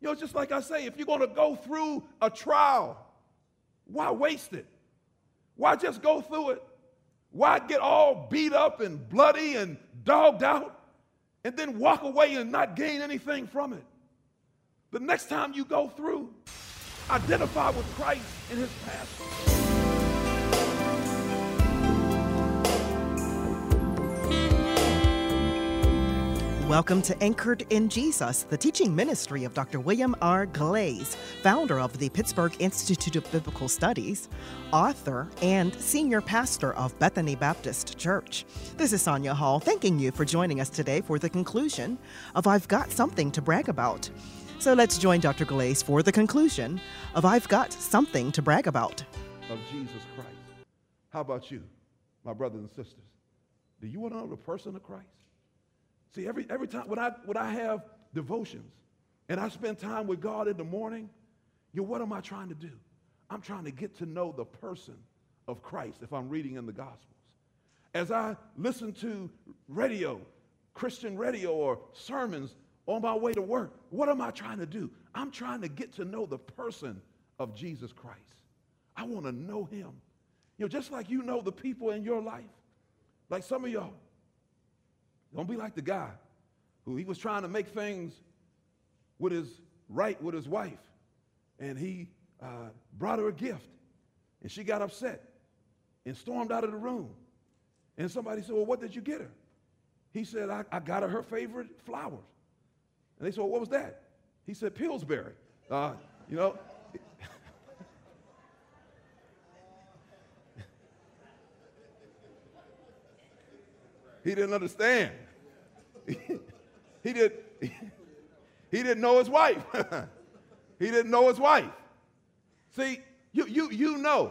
You know, it's just like I say, if you're going to go through a trial, why waste it? Why just go through it? Why get all beat up and bloody and dogged out and then walk away and not gain anything from it? The next time you go through, identify with Christ in his passion. Welcome to Anchored in Jesus, the teaching ministry of Dr. William R. Glaze, founder of the Pittsburgh Institute of Biblical Studies, author, and senior pastor of Bethany Baptist Church. This is Sonia Hall, thanking you for joining us today for the conclusion of I've Got Something to Brag About. So let's join Dr. Glaze for the conclusion of I've Got Something to Brag About. Of Jesus Christ. How about you, my brothers and sisters? Do you want to know the person of Christ? See, every time when I have devotions and I spend time with God in the morning, what am I trying to do? I'm trying to get to know the person of Christ if I'm reading in the Gospels. As I listen to radio, Christian radio or sermons on my way to work, what am I trying to do? I'm trying to get to know the person of Jesus Christ. I want to know him. Just like you know the people in your life. Like some of y'all. Don't be like the guy who he was trying to make things with his wife, and he brought her a gift, and she got upset and stormed out of the room. And somebody said, well, what did you get her? He said, I got her favorite flowers. And they said, well, what was that? He said, Pillsbury. He didn't understand. He didn't know his wife. He didn't know his wife. See, you know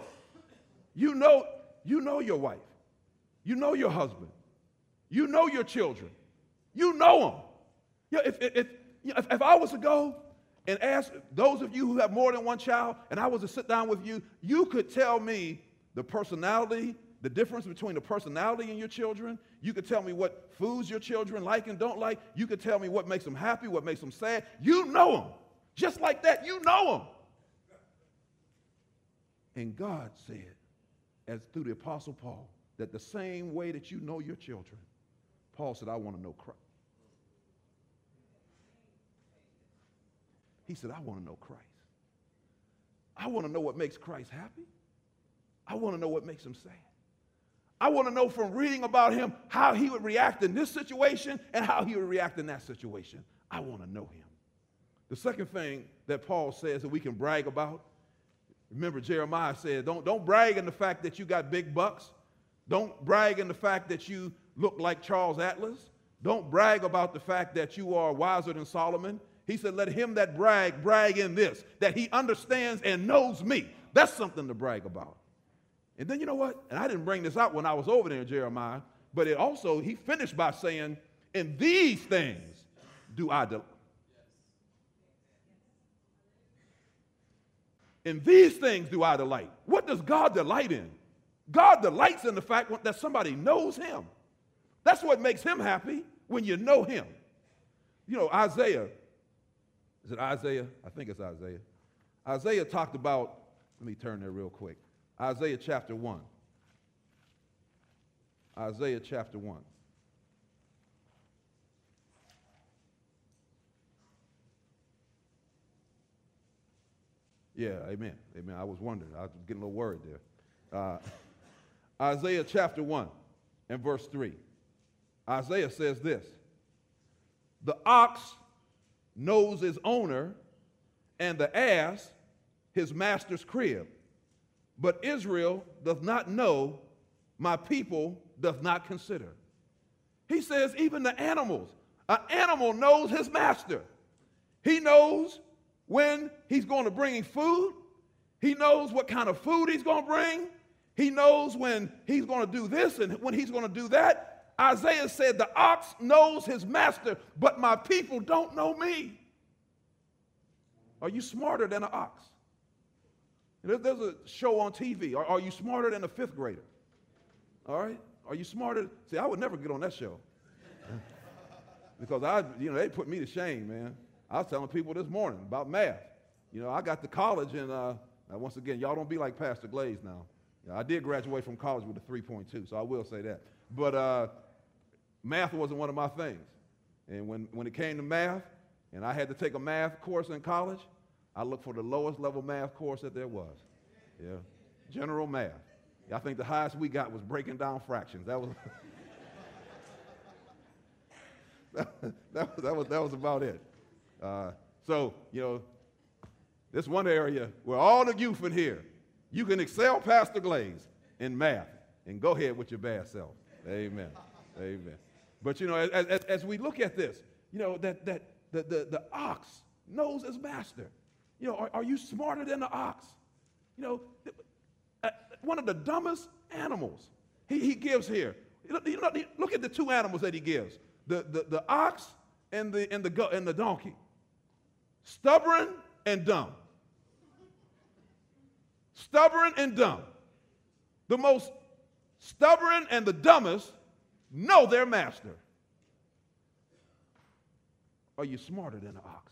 your wife. You know your husband. You know your children. You know them. If I was to go and ask those of you who have more than one child, and I was to sit down with you, you could tell me the personality, the difference between the personality in your children. You could tell me what foods your children like and don't like. You could tell me what makes them happy, what makes them sad. You know them. Just like that, you know them. And God said, as through the Apostle Paul, that the same way that you know your children, Paul said, I want to know Christ. He said, I want to know Christ. I want to know what makes Christ happy. I want to know what makes him sad. I want to know from reading about him how he would react in this situation and how he would react in that situation. I want to know him. The second thing that Paul says that we can brag about, remember Jeremiah said, don't brag in the fact that you got big bucks. Don't brag in the fact that you look like Charles Atlas. Don't brag about the fact that you are wiser than Solomon. He said, let him that brag in this, that he understands and knows me. That's something to brag about. And then you know what? And I didn't bring this out when I was over there in Jeremiah, but he finished by saying, in these things do I delight. In these things do I delight. What does God delight in? God delights in the fact that somebody knows him. That's what makes him happy, when you know him. Isaiah, is it Isaiah? I think it's Isaiah. Isaiah talked about, let me turn there real quick. Isaiah chapter 1. Isaiah chapter 1. Yeah, amen. Amen. I was wondering. I was getting a little worried there. Isaiah chapter 1 and verse 3. Isaiah says this. The ox knows his owner, and the ass his master's crib. But Israel does not know, my people does not consider. He says even the animals, an animal knows his master. He knows when he's going to bring food. He knows what kind of food he's going to bring. He knows when he's going to do this and when he's going to do that. Isaiah said the ox knows his master, but my people don't know me. Are you smarter than an ox? There's a show on TV. Are you smarter than a fifth grader? All right? Are you smarter? See, I would never get on that show. Because they put me to shame, man. I was telling people this morning about math. You know, I got to college, and once again, y'all don't be like Pastor Glaze now. You know, I did graduate from college with a 3.2, so I will say that. But math wasn't one of my things. And when it came to math, and I had to take a math course in college, I looked for the lowest level math course that there was. Yeah, general math. I think the highest we got was breaking down fractions. That was that was about it. So, you know, this one area where all the youth in here, you can excel Pastor Glaze in math and go ahead with your bad self. Amen. Amen. But, you know, as we look at this, you know, that the ox knows his master. You know, are you smarter than the ox? You know, one of the dumbest animals he gives here. Look at the two animals that he gives. The ox and the donkey. Stubborn and dumb. Stubborn and dumb. The most stubborn and the dumbest know their master. Are you smarter than the ox?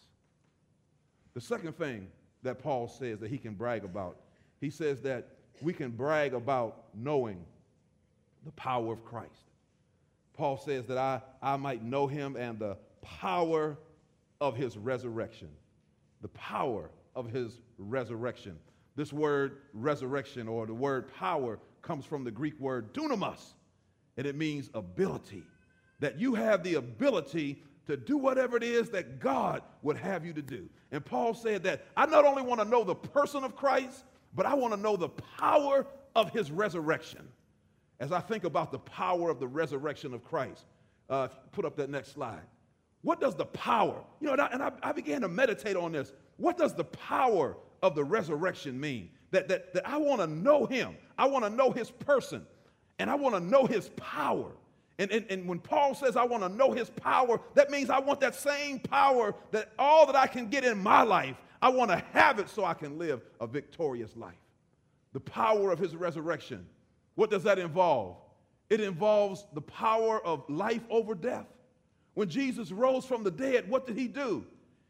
The second thing that Paul says that he can brag about, he says that we can brag about knowing the power of Christ. Paul says that I might know him and the power of his resurrection. The power of his resurrection. This word resurrection, or the word power, comes from the Greek word dunamis, and it means ability. That you have the ability to do whatever it is that God would have you to do. And Paul said that I not only want to know the person of Christ, but I want to know the power of his resurrection. As I think about the power of the resurrection of Christ, put up that next slide. What does the power, you know, and I began to meditate on this. What does the power of the resurrection mean? That I want to know him. I want to know his person, and I want to know his power. And when Paul says I want to know his power, that means I want that same power, that all that I can get in my life, I want to have it so I can live a victorious life. The power of his resurrection. What does that involve? It involves the power of life over death. When Jesus rose from the dead, what did he do?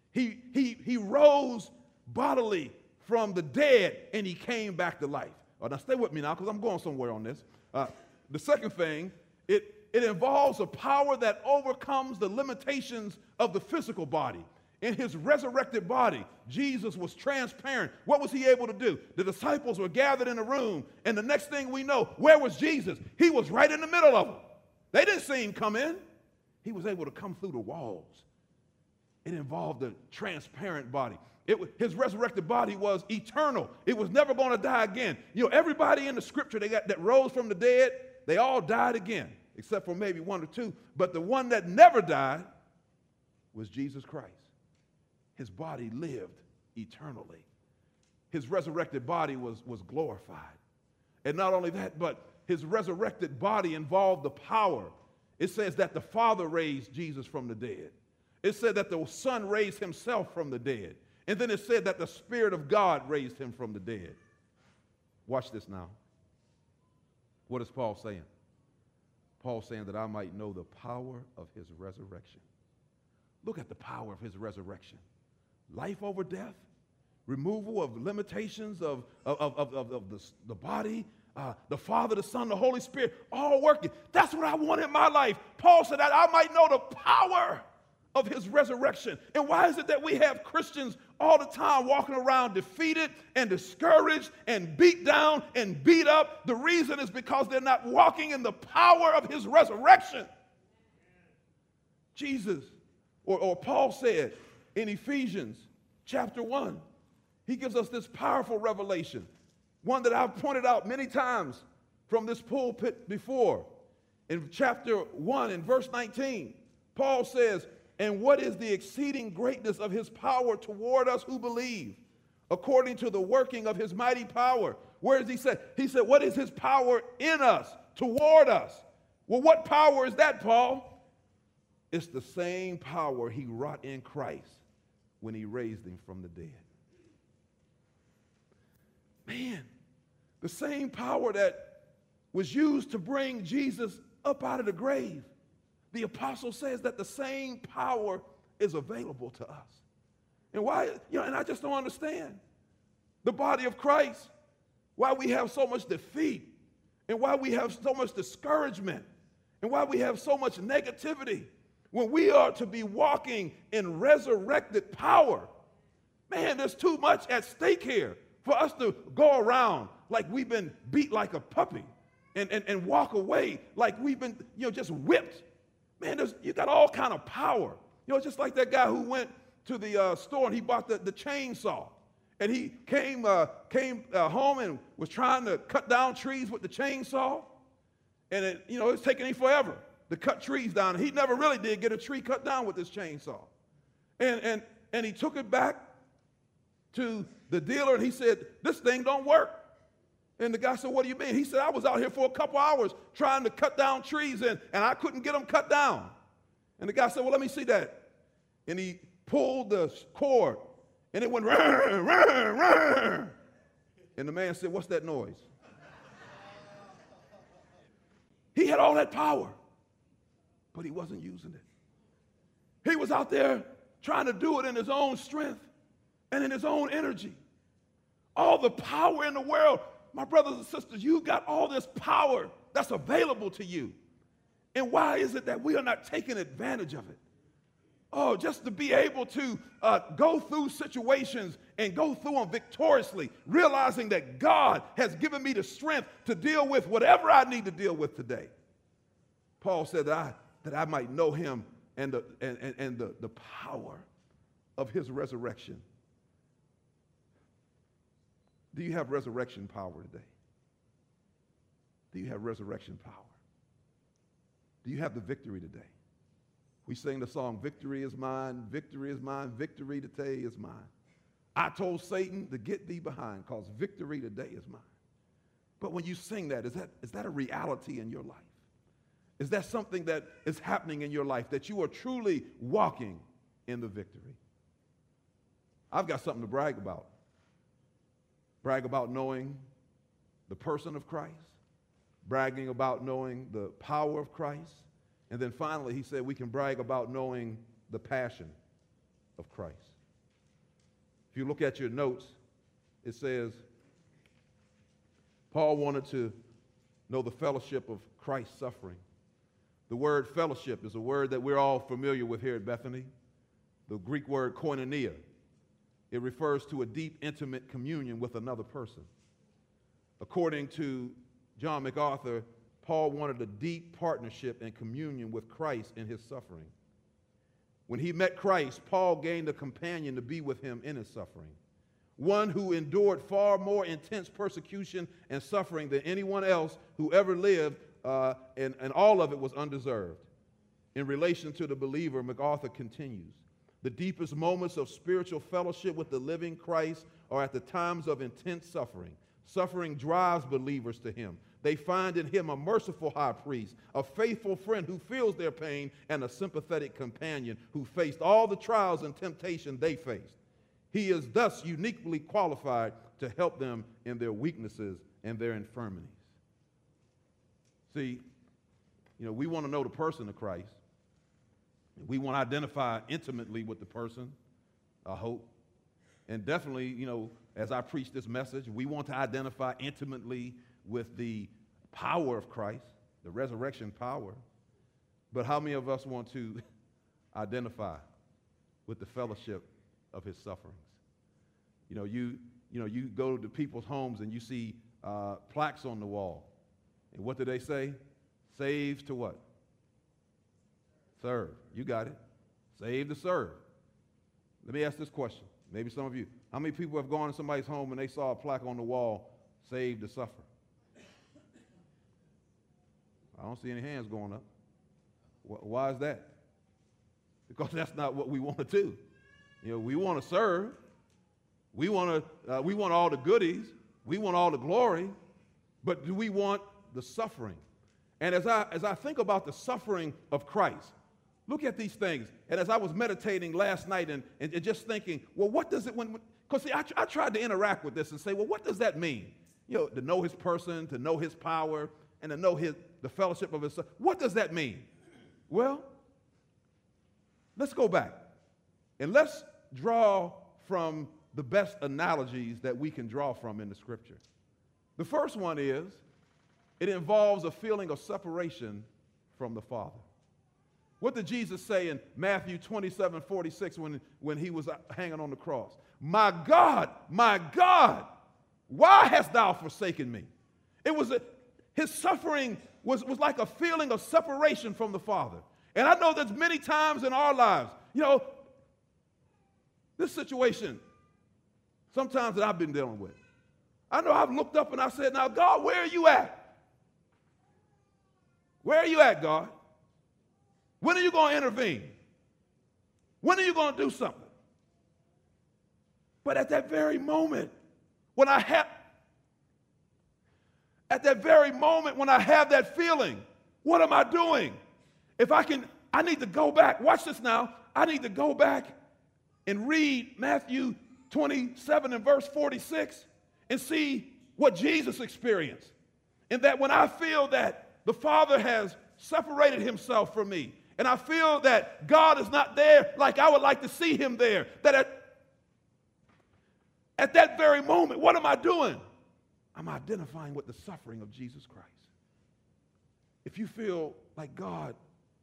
He rose bodily from the dead, and he came back to life. Now stay with me now, because I'm going somewhere on this. The second thing, it involves a power that overcomes the limitations of the physical body. In his resurrected body, Jesus was transparent. What was he able to do? The disciples were gathered in a room, and the next thing we know, where was Jesus? He was right in the middle of them. They didn't see him come in. He was able to come through the walls. It involved a transparent body. His resurrected body was eternal. It was never going to die again. You know, everybody in the scripture that rose from the dead, they all died again, except for maybe one or two. But the one that never died was Jesus Christ. His body lived eternally. His resurrected body was glorified. And not only that, but his resurrected body involved the power. It says that the Father raised Jesus from the dead. It said that the Son raised himself from the dead. And then it said that the Spirit of God raised him from the dead. Watch this now. What is Paul saying? Paul saying that I might know the power of his resurrection. Look at the power of his resurrection. Life over death, removal of limitations of the body, the Father, the Son, the Holy Spirit, all working. That's what I want in my life. Paul said that I might know the power of his resurrection. And why is it that we have Christians all the time walking around defeated and discouraged and beat down and beat up? The reason is because they're not walking in the power of his resurrection. Jesus, or Paul said in Ephesians chapter 1, he gives us this powerful revelation, one that I've pointed out many times from this pulpit before. In chapter 1, in verse 19, Paul says, and what is the exceeding greatness of his power toward us who believe, according to the working of his mighty power? Where does he say? He said, what is his power in us, toward us? Well, what power is that, Paul? It's the same power he wrought in Christ when he raised him from the dead. Man, the same power that was used to bring Jesus up out of the grave. The apostle says that the same power is available to us. And why, and I just don't understand the body of Christ, why we have so much defeat, and why we have so much discouragement, and why we have so much negativity when we are to be walking in resurrected power. Man, there's too much at stake here for us to go around like we've been beat like a puppy and walk away like we've been, just whipped. Man, you got all kind of power. Just like that guy who went to the store and he bought the chainsaw. And he came home and was trying to cut down trees with the chainsaw. And it's taking him forever to cut trees down. He never really did get a tree cut down with this chainsaw. And he took it back to the dealer and he said, "This thing don't work." And the guy said, "What do you mean?" He said, "I was out here for a couple hours trying to cut down trees and I couldn't get them cut down." And the guy said, "Well, let me see that." And he pulled the cord and it went, "Rrr, rrr, rrr." And the man said, "What's that noise?" He had all that power, but he wasn't using it. He was out there trying to do it in his own strength and in his own energy. All the power in the world. My brothers and sisters, you got all this power that's available to you. And why is it that we are not taking advantage of it? Oh, just to be able to go through situations and go through them victoriously, realizing that God has given me the strength to deal with whatever I need to deal with today. Paul said that I might know him and the power of his resurrection. Do you have resurrection power today? Do you have resurrection power? Do you have the victory today? We sing the song, "Victory is mine, victory is mine, victory today is mine. I told Satan to get thee behind, because victory today is mine." But when you sing that, is that a reality in your life? Is that something that is happening in your life, that you are truly walking in the victory? I've got something to brag about. Brag about knowing the person of Christ, bragging about knowing the power of Christ, and then finally he said we can brag about knowing the passion of Christ. If you look at your notes, it says Paul wanted to know the fellowship of Christ's suffering. The word fellowship is a word that we're all familiar with here at Bethany, the Greek word koinonia. It refers to a deep, intimate communion with another person. According to John MacArthur, Paul wanted a deep partnership and communion with Christ in his suffering. When he met Christ, Paul gained a companion to be with him in his suffering, one who endured far more intense persecution and suffering than anyone else who ever lived, and all of it was undeserved. In relation to the believer, MacArthur continues, "The deepest moments of spiritual fellowship with the living Christ are at the times of intense suffering. Suffering drives believers to him. They find in him a merciful high priest, a faithful friend who feels their pain, and a sympathetic companion who faced all the trials and temptation they faced. He is thus uniquely qualified to help them in their weaknesses and their infirmities." See, we want to know the person of Christ. We want to identify intimately with the person, I hope. And definitely, as I preach this message, we want to identify intimately with the power of Christ, the resurrection power. But how many of us want to identify with the fellowship of his sufferings? You go to people's homes and you see plaques on the wall. And what do they say? Save to what? Serve. You got it. Save to serve. Let me ask this question. Maybe some of you. How many people have gone to somebody's home and they saw a plaque on the wall, "Save to suffer"? I don't see any hands going up. Why is that? Because that's not what we want to do. We want to serve. We want all the goodies. We want all the glory. But do we want the suffering? And as I think about the suffering of Christ, look at these things. And as I was meditating last night and just thinking, well, what does it, because see, I tried to interact with this and say, well, what does that mean? To know his person, to know his power, and to know the fellowship of his son. What does that mean? Well, let's go back and let's draw from the best analogies that we can draw from in the scripture. The first one is, it involves a feeling of separation from the Father. What did Jesus say in Matthew 27:46 when he was hanging on the cross? My God, why hast thou forsaken me? His suffering was like a feeling of separation from the Father. And I know there's many times in our lives, this situation, sometimes that I've been dealing with. I know I've looked up and I said, now, God, where are you at? Where are you at, God? When are you going to intervene? When are you going to do something? But at that very moment, when I have that feeling, what am I doing? I need to go back. Watch this now. I need to go back and read Matthew 27 and verse 46 and see what Jesus experienced. And that when I feel that the Father has separated himself from me, and I feel that God is not there like I would like to see him there, that at that very moment, what am I doing? I'm identifying with the suffering of Jesus Christ. If you feel like God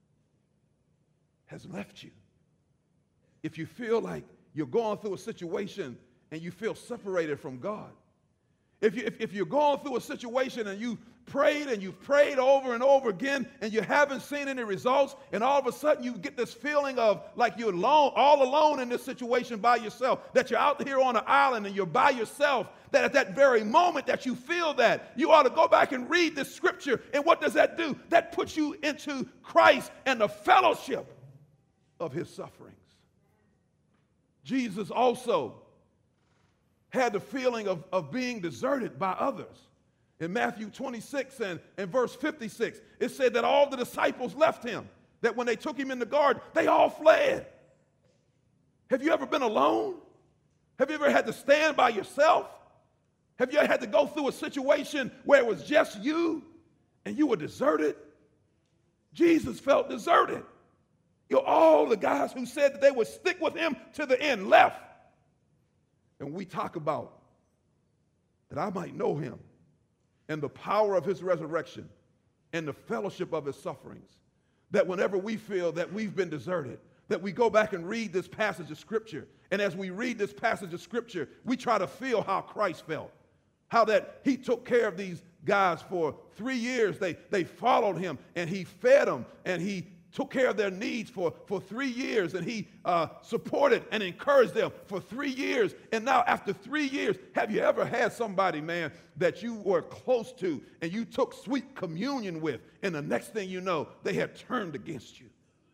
has left you, if you feel like you're going through a situation and you feel separated from God, if you're going through a situation and you've prayed over and over again and you haven't seen any results, and all of a sudden you get this feeling of like you're alone, all alone in this situation by yourself, that you're out here on an island and you're by yourself, that at that very moment that you feel that, you ought to go back and read this scripture. And what does that do? That puts you into Christ and the fellowship of his sufferings. Jesus also had the feeling of being deserted by others. In Matthew 26 and verse 56, it said that all the disciples left him, that when they took him in the garden, they all fled. Have you ever been alone? Have you ever had to stand by yourself? Have you ever had to go through a situation where it was just you and you were deserted? Jesus felt deserted. All the guys who said that they would stick with him to the end left. And we talk about that I might know him and the power of his resurrection and the fellowship of his sufferings. That whenever we feel that we've been deserted, that we go back and read this passage of Scripture. And as we read this passage of Scripture, we try to feel how Christ felt. How that he took care of these guys for 3 years. They followed him and he fed them and he took care of their needs for 3 years, and he supported and encouraged them for 3 years. And now after 3 years, have you ever had somebody, man, that you were close to and you took sweet communion with, and the next thing you know, they had turned against you?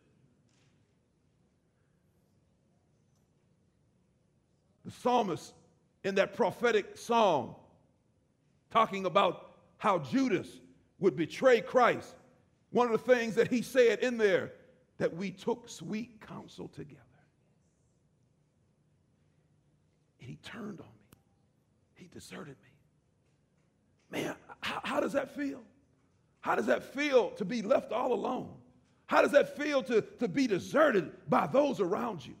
The psalmist in that prophetic song, talking about how Judas would betray Christ, one of the things that he said in there, that we took sweet counsel together. And he turned on me. He deserted me. Man, how does that feel? How does that feel to be left all alone? How does that feel to be deserted by those around you?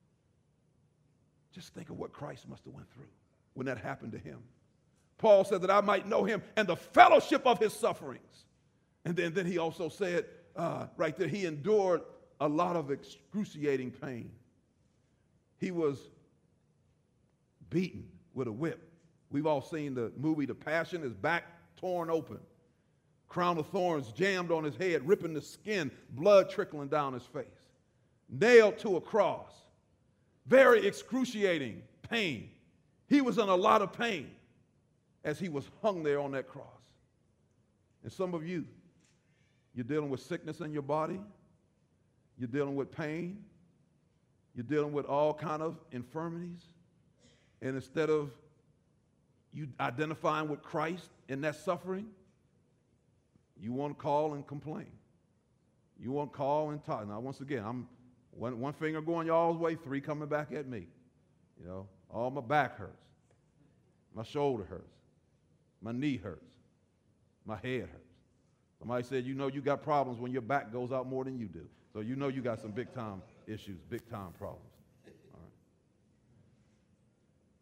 Just think of what Christ must have went through when that happened to him. Paul said that I might know him and the fellowship of his sufferings. And then he also said right there, he endured a lot of excruciating pain. He was beaten with a whip. We've all seen the movie The Passion, his back torn open. Crown of thorns jammed on his head, ripping the skin, blood trickling down his face. Nailed to a cross. Very excruciating pain. He was in a lot of pain as he was hung there on that cross. And some of you, you're dealing with sickness in your body. You're dealing with pain. You're dealing with all kind of infirmities. And instead of you identifying with Christ in that suffering, you want to call and complain. You want to call and talk. Now, once again, I'm one finger going y'all's way, 3 coming back at me. All my back hurts. My shoulder hurts. My knee hurts. My head hurts. Somebody said, you got problems when your back goes out more than you do. So you got some big-time issues, big-time problems. All right.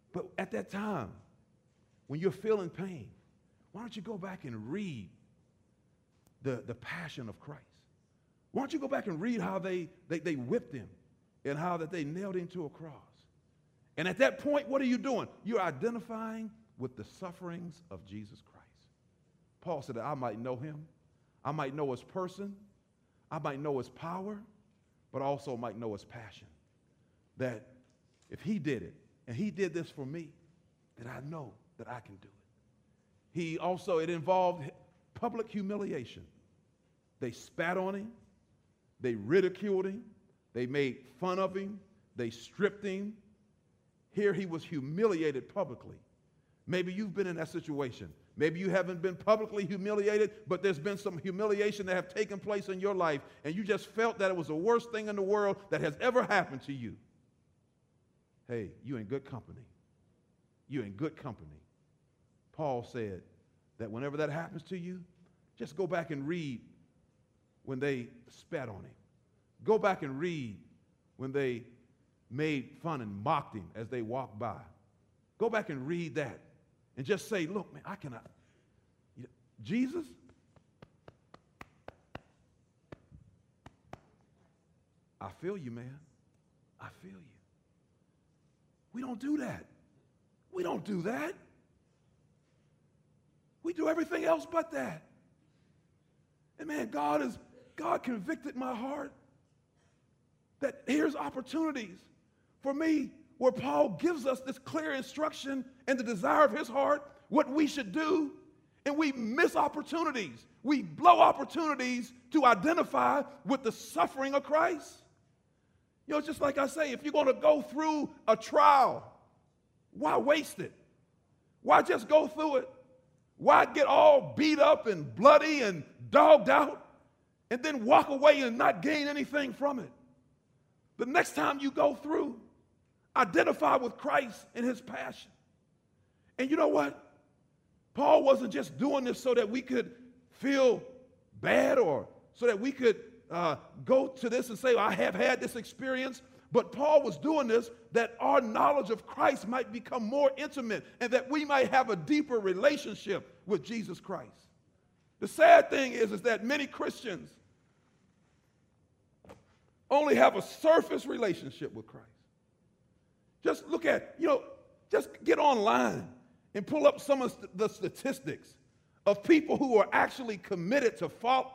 But at that time, when you're feeling pain, why don't you go back and read the passion of Christ? Why don't you go back and read how they whipped him and how that they nailed him to a cross? And at that point, what are you doing? You're identifying with the sufferings of Jesus Christ. Paul said that I might know him, I might know his person, I might know his power, but also might know his passion. That if he did it, and he did this for me, that I know that I can do it. It involved public humiliation. They spat on him, they ridiculed him, they made fun of him, they stripped him. Here he was humiliated publicly. Maybe you've been in that situation. Maybe you haven't been publicly humiliated, but there's been some humiliation that have taken place in your life, and you just felt that it was the worst thing in the world that has ever happened to you. Hey, you're in good company. You're in good company. Paul said that whenever that happens to you, just go back and read when they spat on him. Go back and read when they made fun and mocked him as they walked by. Go back and read that and just say, look, man, I cannot. Jesus, I feel you, man. I feel you. We don't do that. We don't do that. We do everything else but that. And man, God convicted my heart that here's opportunities for me where Paul gives us this clear instruction and the desire of his heart, what we should do, and we miss opportunities. We blow opportunities to identify with the suffering of Christ. You know, just like I say, if you're going to go through a trial, why waste it? Why just go through it? Why get all beat up and bloody and dogged out and then walk away and not gain anything from it? The next time you go through, identify with Christ and his passion. And you know what? Paul wasn't just doing this so that we could feel bad or so that we could go to this and say, I have had this experience. But Paul was doing this that our knowledge of Christ might become more intimate and that we might have a deeper relationship with Jesus Christ. The sad thing is that many Christians only have a surface relationship with Christ. Just look at, just get online and pull up some of the statistics of people who are actually committed to follow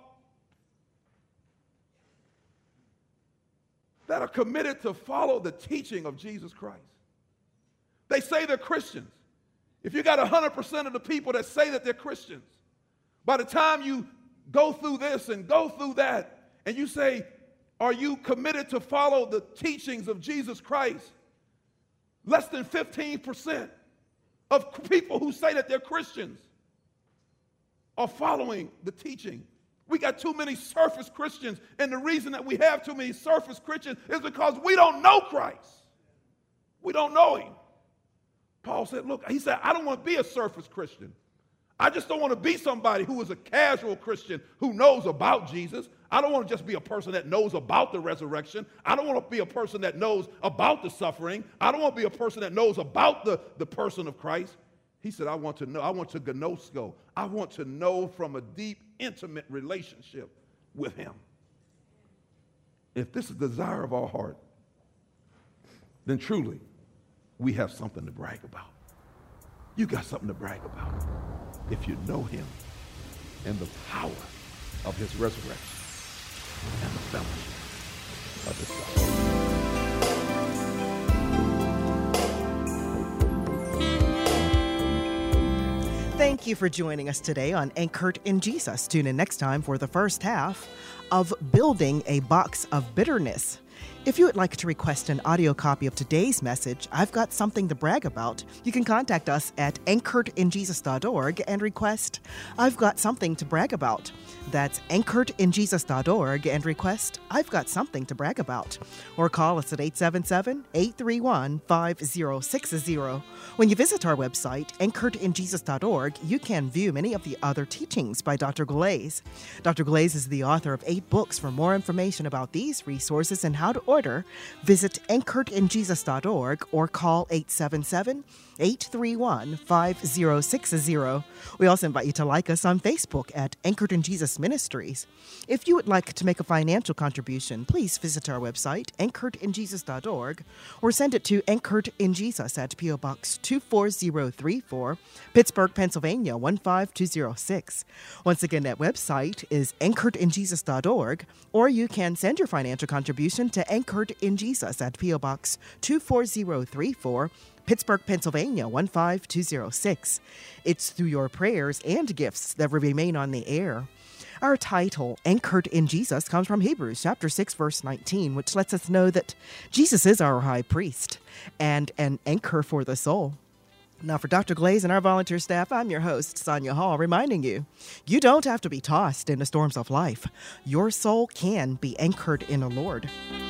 the teaching of Jesus Christ. They say they're Christians. If you got 100% of the people that say that they're Christians, by the time you go through this and go through that, and you say, are you committed to follow the teachings of Jesus Christ? Less than 15% of people who say that they're Christians are following the teaching. We got too many surface Christians, and the reason that we have too many surface Christians is because we don't know Christ. We don't know him. Paul said, look, he said, I don't want to be a surface Christian. I just don't want to be somebody who is a casual Christian who knows about Jesus. I don't want to just be a person that knows about the resurrection. I don't want to be a person that knows about the suffering. I don't want to be a person that knows about the person of Christ. He said, I want to know. I want to gnosko. I want to know from a deep, intimate relationship with him. If this is the desire of our heart, then truly we have something to brag about. You got something to brag about if you know him and the power of his resurrection and the fellowship of his suffering. Thank you for joining us today on Anchored in Jesus. Tune in next time for the first half of Building a Box of Bitterness. If you would like to request an audio copy of today's message, I've got something to brag about, you can contact us at anchoredinjesus.org and request, I've got something to brag about. That's anchoredinjesus.org and request, I've got something to brag about. Or call us at 877-831-5060. When you visit our website, anchoredinjesus.org, you can view many of the other teachings by Dr. Glaze. Dr. Glaze is the author of 8 books. For more information about these resources and how to order, visit anchoredinjesus.org or call 877-831-5060. We also invite you to like us on Facebook at Anchored in Jesus Ministries. If you would like to make a financial contribution, please visit our website, anchoredinjesus.org, or send it to Anchored in Jesus at P.O. Box 24034, Pittsburgh, Pennsylvania 15206. Once again, that website is anchoredinjesus.org, or you can send your financial contribution to Anchored in Jesus at P.O. Box 24034, Pittsburgh, Pennsylvania 15206. It's through your prayers and gifts that we remain on the air. Our title, Anchored in Jesus, comes from Hebrews chapter 6, verse 19, which lets us know that Jesus is our high priest and an anchor for the soul. Now, for Dr. Glaze and our volunteer staff, I'm your host, Sonia Hall, reminding you, you don't have to be tossed in the storms of life. Your soul can be anchored in the Lord.